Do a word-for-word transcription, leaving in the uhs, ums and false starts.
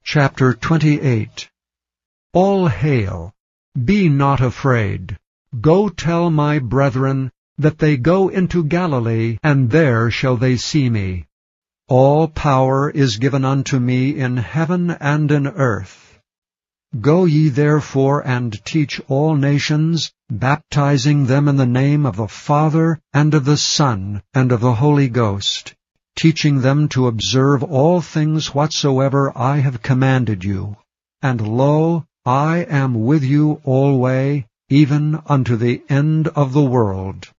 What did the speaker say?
Chapter twenty-eight. All hail! Be not afraid. Go tell my brethren that they go into Galilee, and there shall they see me. All power is given unto me in heaven and in earth. Go ye therefore and teach all nations, baptizing them in the name of the Father, and of the Son, and of the Holy Ghost, teaching them to observe all things whatsoever I have commanded you. And lo, I am with you alway, even unto the end of the world.